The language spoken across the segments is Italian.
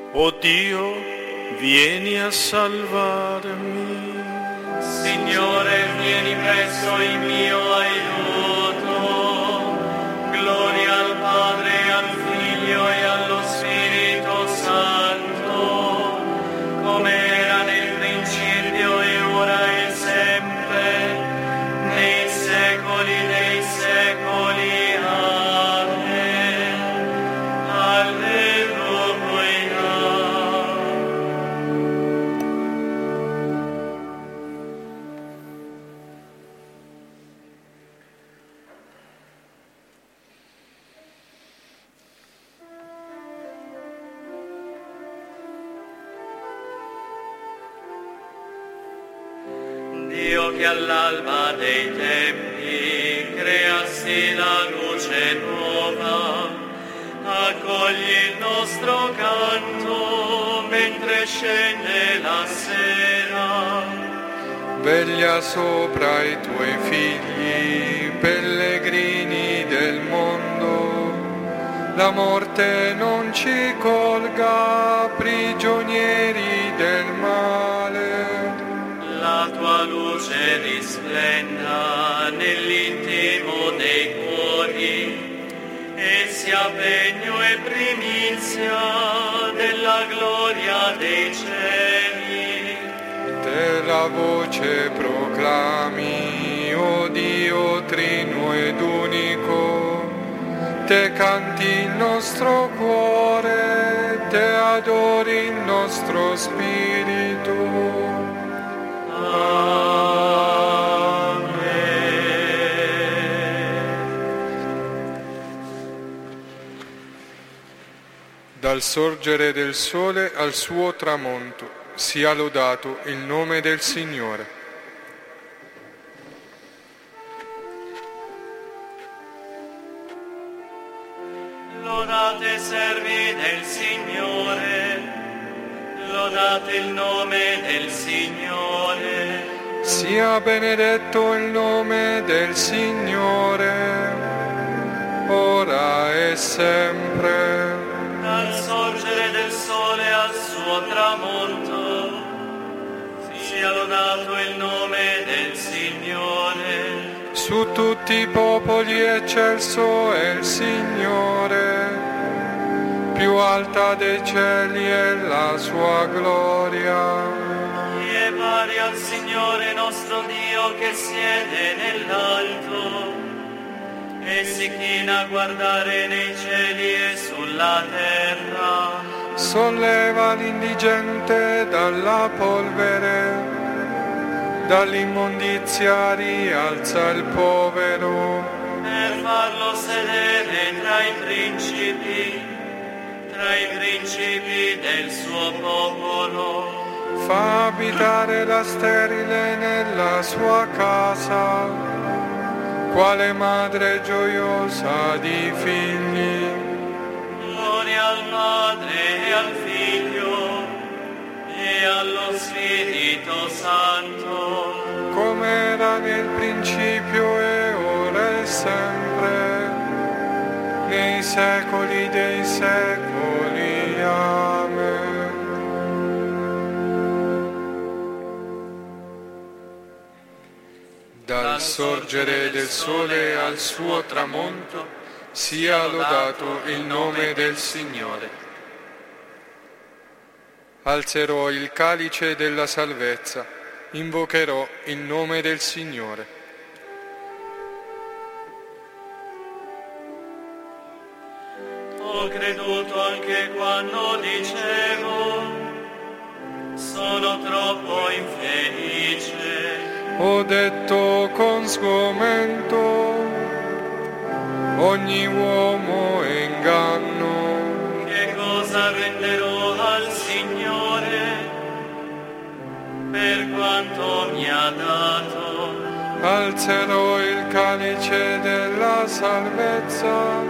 O Dio, vieni a salvarmi. Signore, vieni presso il mio aiuto. Gloria al Padre, al Figlio e allo Spirito Santo, come era nel principio e ora e sempre, nei secoli dei secoli. Amen. Alleluia. Dio che all'alba dei tempi creasti la luce nuova, accogli il nostro canto mentre scende la sera. Veglia sopra i tuoi figli, pellegrini del mondo, la morte non ci colga, prigionieri del male. La tua luce risplenda nell'intimo dei cuori e sia pegno e primizia della gloria dei cieli. Te la voce proclami, o Dio trino ed unico, te canti il nostro cuore, te adori il nostro spirito. Dal sorgere del sole al suo tramonto, sia lodato il nome del Signore. Lodate servi del Signore, lodate il nome del Signore. Sia benedetto il nome del Signore, ora e sempre. Dal sorgere del sole al suo tramonto, sia lodato il nome del Signore. Su tutti i popoli eccelso è il Signore, più alta dei cieli è la sua gloria. E pari al Signore nostro Dio che siede nell'alto e si china a guardare nei cieli e sulla terra. Solleva l'indigente dalla polvere, dall'immondizia rialza il povero. Per farlo sedere tra i principi del suo popolo. Fa abitare la sterile nella sua casa, quale madre gioiosa di figli. Gloria al Padre e al Figlio e allo Spirito Santo, come era nel principio e ora e sempre, nei secoli dei secoli. Amen. Dal sorgere del sole al suo tramonto, sia lodato il nome del Signore. Alzerò il calice della salvezza, invocherò il nome del Signore. Ho creduto anche quando dicevo, sono troppo infelice. Ho detto con sgomento, ogni uomo è inganno. Che cosa renderò al Signore per quanto mi ha dato? Alzerò il calice della salvezza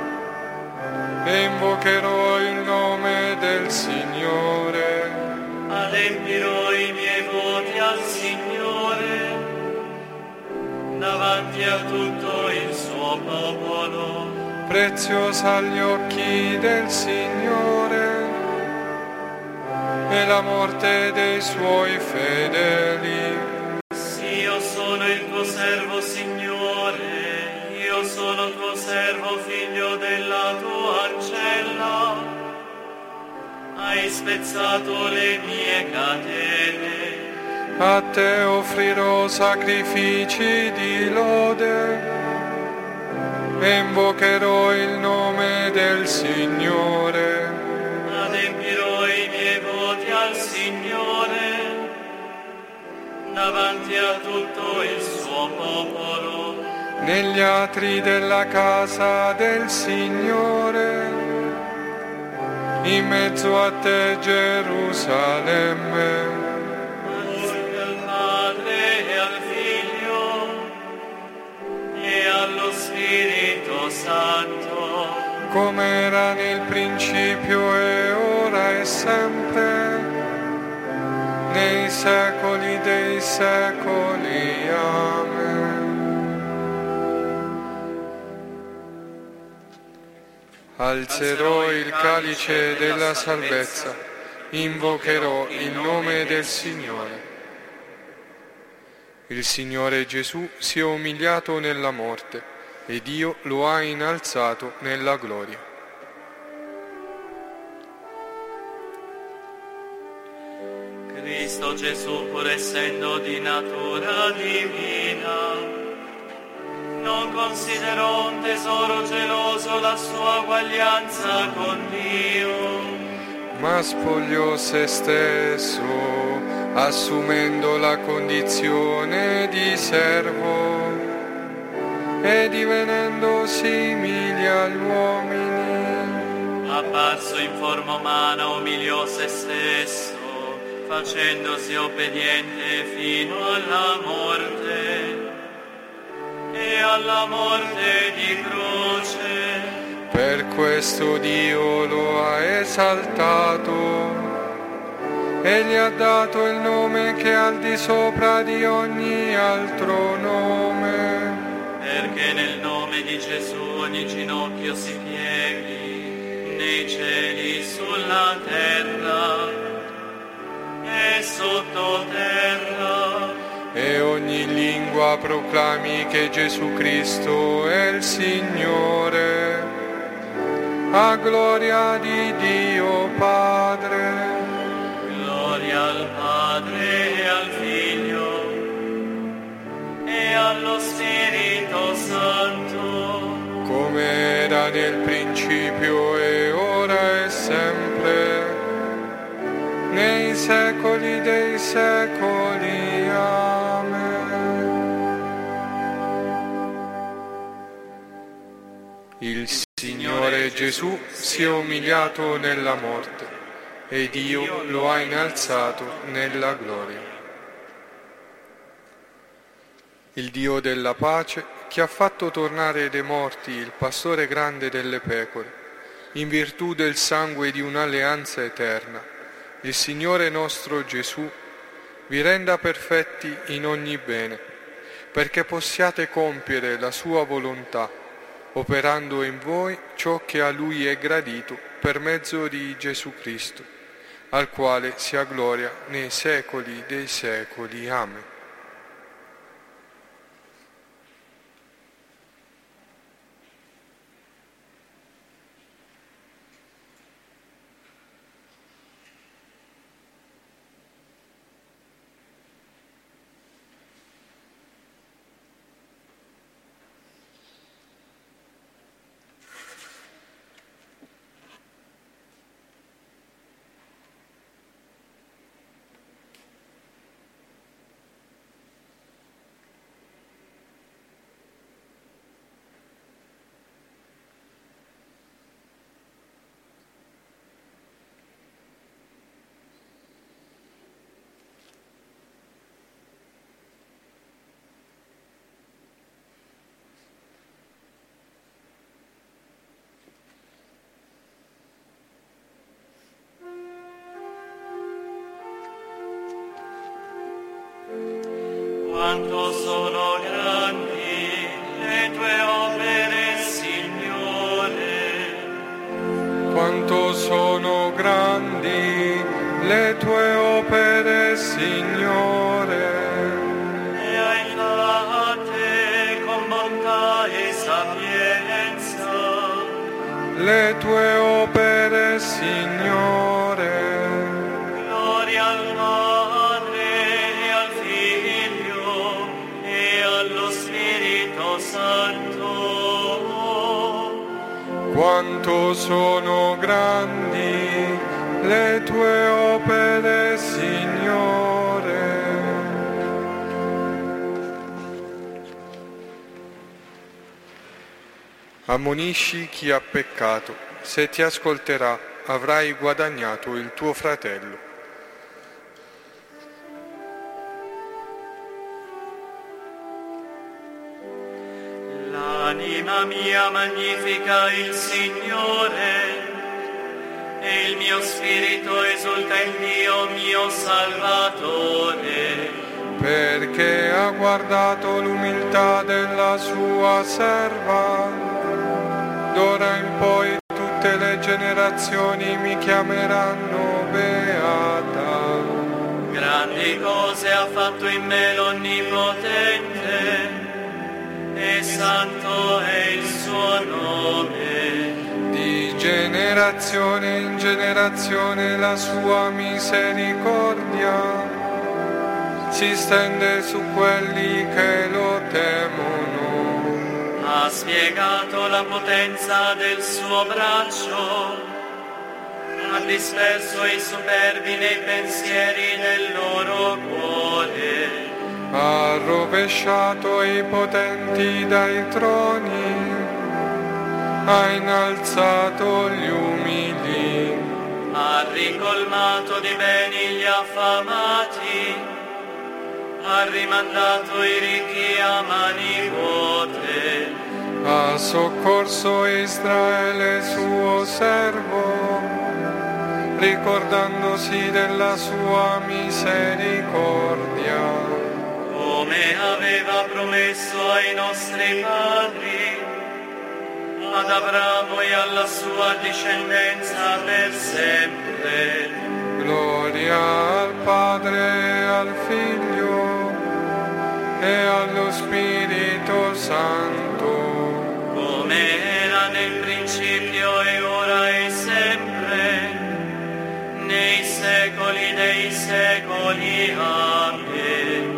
e invocherò il nome del Signore. Adempirò i miei voti al Signore davanti a tutto il suo popolo. Preziosa agli occhi del Signore e la morte dei suoi fedeli. Sì, io sono il tuo servo, Signore, io sono tuo servo, figlio della tua ancella. Hai spezzato le mie catene. A te offrirò sacrifici di lode e invocherò il nome del Signore. Adempirò i miei voti al Signore davanti a tutto il suo popolo. Negli atri della casa del Signore, in mezzo a te Gerusalemme. Allo Spirito Santo, come era nel principio e ora e sempre, nei secoli dei secoli. Amen. Alzerò il calice della salvezza, invocherò il nome del Signore. Il Signore Gesù si è umiliato nella morte e Dio lo ha innalzato nella gloria. Cristo Gesù, pur essendo di natura divina, non considerò un tesoro geloso la sua uguaglianza con Dio, ma spogliò se stesso, assumendo la condizione di servo e divenendo simile agli uomini. Apparso in forma umana, umiliò se stesso, facendosi obbediente fino alla morte e alla morte di croce. Per questo Dio lo ha esaltato e gli ha dato il nome che è al di sopra di ogni altro nome. Perché nel nome di Gesù ogni ginocchio si pieghi, nei cieli, sulla terra e sottoterra, e ogni lingua proclami che Gesù Cristo è il Signore, a gloria di Dio Padre. Gloria al Padre e al Figlio e allo Spirito Santo, come era nel principio e ora e sempre, nei secoli dei secoli. Amen. Il Signore Gesù si è umiliato nella morte e Dio lo ha innalzato nella gloria. Il Dio della pace, che ha fatto tornare dai morti il pastore grande delle pecore, in virtù del sangue di un'alleanza eterna, il Signore nostro Gesù, vi renda perfetti in ogni bene, perché possiate compiere la sua volontà, operando in voi ciò che a Lui è gradito per mezzo di Gesù Cristo, al quale sia gloria nei secoli dei secoli. Amen. Quanto sono grandi le tue opere, Signore. Quanto sono grandi le tue opere, Signore. E hai fatte con bontà e sapienza Le tue opere, Signore. gloria al Padre e al Figlio e allo Spirito Santo. Quanto sono grandi le tue opere, Signore. Ammonisci chi ha peccato, se ti ascolterà avrai guadagnato il tuo fratello. L'anima mia magnifica il Signore, e il mio spirito esulta in Dio mio Salvatore, Perché ha guardato l'umiltà della sua serva, d'ora in poi tutte le generazioni mi chiameranno beata. grandi cose ha fatto in me l'Onnipotente, e santo è il suo nome. Di generazione in generazione la sua misericordia si stende su quelli che lo temono. Ha spiegato la potenza del suo braccio, ha disperso i superbi nei pensieri del loro cuore. Ha rovesciato i potenti dai troni, ha innalzato gli umili, Ha ricolmato di beni gli affamati, ha rimandato i ricchi a mani vuote. ha soccorso Israele suo servo, ricordandosi della sua misericordia. Come aveva promesso ai nostri padri, ad Abramo e alla sua discendenza per sempre. Gloria al Padre, al Figlio e allo Spirito Santo, Come era nel principio e ora e sempre, nei secoli dei secoli. Amen.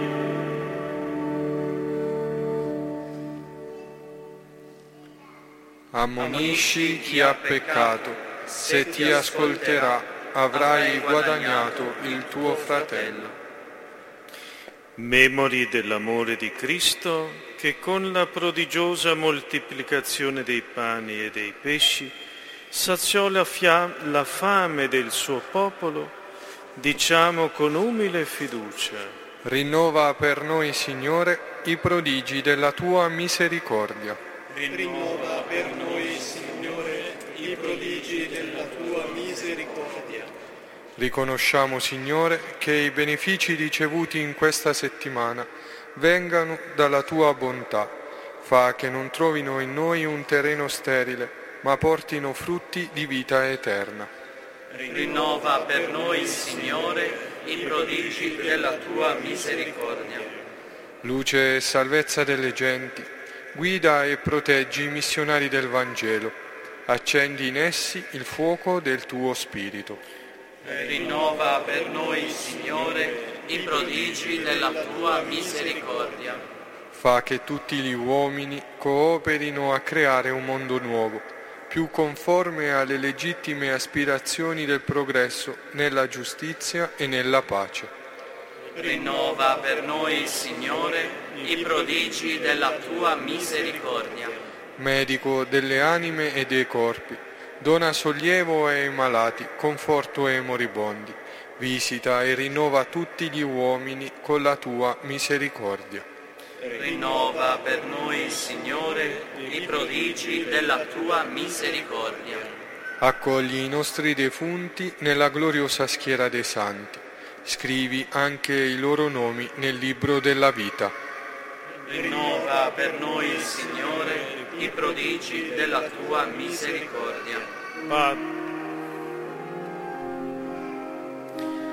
ammonisci chi ha peccato, se ti ascolterà avrai guadagnato il tuo fratello. Memori dell'amore di Cristo, che con la prodigiosa moltiplicazione dei pani e dei pesci saziò la fame del suo popolo, diciamo con umile fiducia: Rinnova per noi, Signore, i prodigi della tua misericordia. Rinnova per noi, Signore, i prodigi della tua misericordia. Riconosciamo, Signore, che i benefici ricevuti in questa settimana vengano dalla tua bontà. Fa che non trovino in noi un terreno sterile, ma portino frutti di vita eterna. Rinnova per noi, Signore, i prodigi della tua misericordia. Luce e salvezza delle genti, guida e proteggi i missionari del Vangelo. Accendi in essi il fuoco del tuo Spirito. Rinnova per noi, Signore, i prodigi della tua misericordia. Fa che tutti gli uomini cooperino a creare un mondo nuovo, più conforme alle legittime aspirazioni del progresso nella giustizia e nella pace. Rinnova per noi, Signore, i prodigi della tua misericordia. Medico delle anime e dei corpi, dona sollievo ai malati, conforto ai moribondi, visita e rinnova tutti gli uomini con la tua misericordia. Rinnova per noi, Signore, i prodigi della tua misericordia. Accogli i nostri defunti nella gloriosa schiera dei santi. Scrivi anche i loro nomi nel libro della vita. Rinnova per noi, Signore, i prodigi della tua misericordia.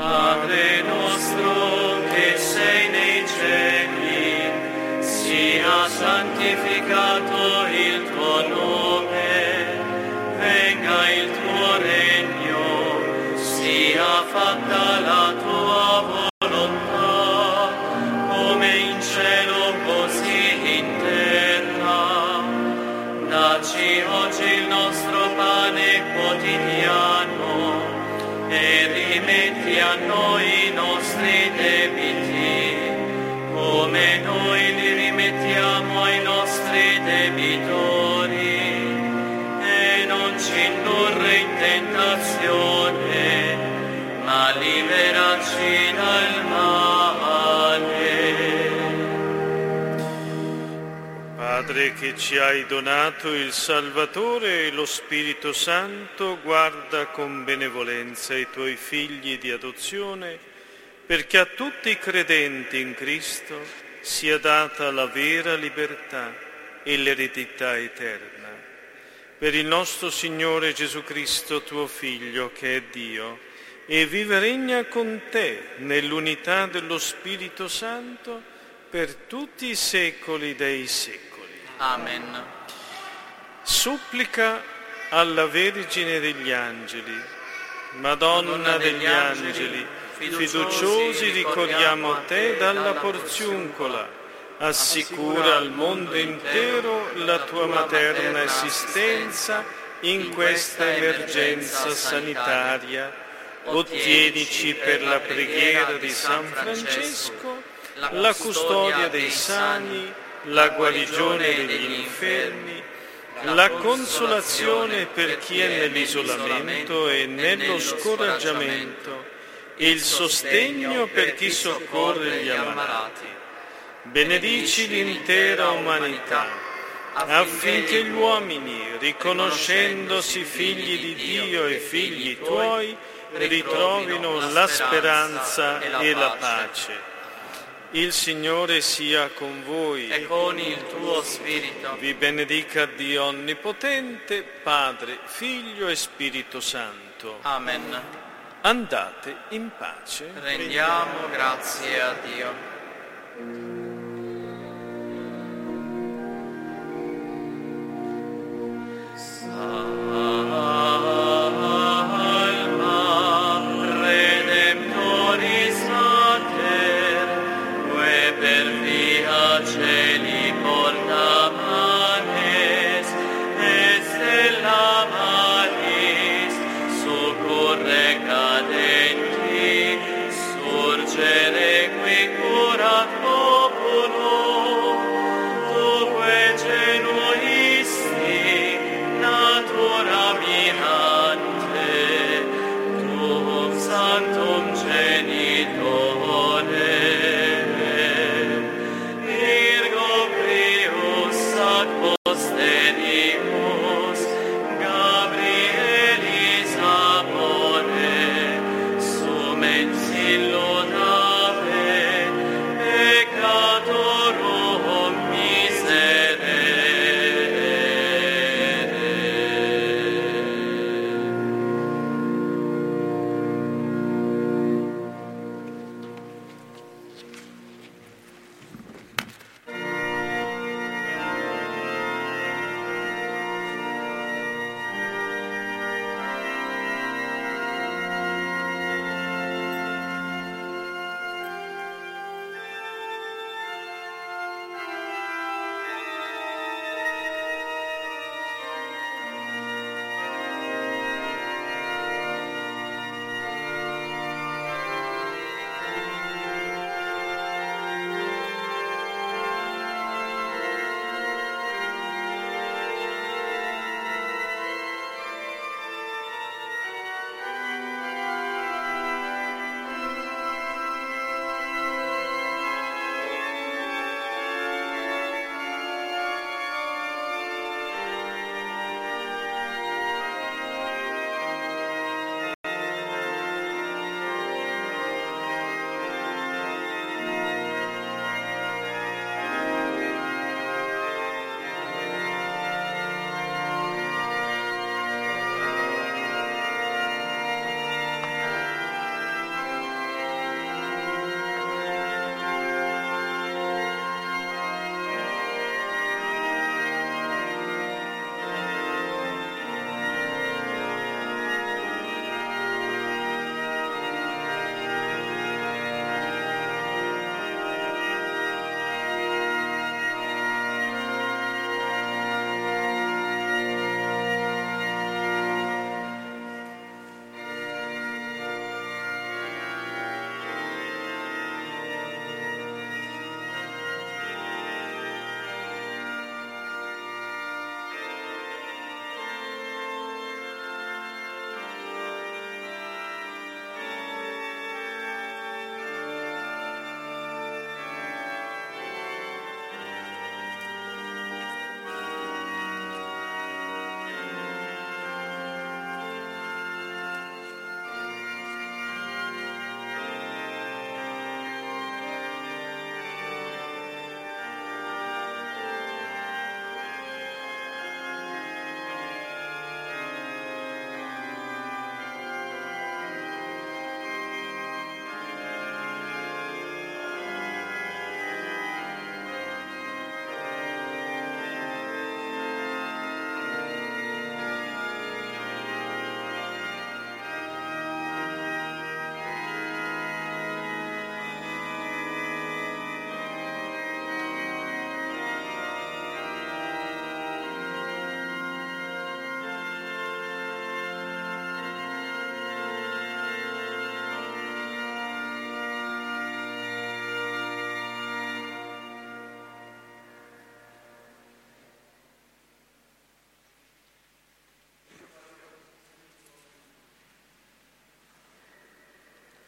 Padre nostro che sei nei cieli, sia santificato il tuo nome, venga il tuo regno, sia fatta la tua volontà, come in cielo così in terra. Dacci oggi il nostro pane quotidiano e rimetti a noi i nostri debiti, come noi li rimettiamo ai nostri debitori, e non ci indurre in tentazione, ma liberaci dal male. Padre, che ci hai donato il Salvatore e lo Spirito Santo, guarda con benevolenza i tuoi figli di adozione, perché a tutti i credenti in Cristo sia data la vera libertà e l'eredità eterna. Per il nostro Signore Gesù Cristo, tuo Figlio, che è Dio, e vive e regna con te nell'unità dello Spirito Santo per tutti i secoli dei secoli. Amen. Supplica alla Vergine degli Angeli. Madonna degli Angeli, fiduciosi ricorriamo a te dalla porziuncola, assicura al mondo intero la tua materna assistenza in questa emergenza sanitaria. Ottienici per la preghiera di San Francesco la custodia dei sani, la guarigione degli infermi, la consolazione per chi è nell'isolamento e nello scoraggiamento, il sostegno per chi soccorre gli ammalati. Benedici l'intera umanità, affinché gli uomini, riconoscendosi figli di Dio e figli tuoi, ritrovino la speranza e la pace. Il Signore sia con voi e con il tuo spirito. Vi benedica Dio Onnipotente, Padre, Figlio e Spirito Santo. Amen. Andate in pace. Rendiamo grazie a Dio. Cieli portamanes, et stella malis, soccorre cadenti, surgere qui curat populi.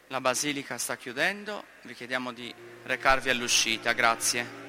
La Basilica sta chiudendo, vi chiediamo di recarvi all'uscita, grazie.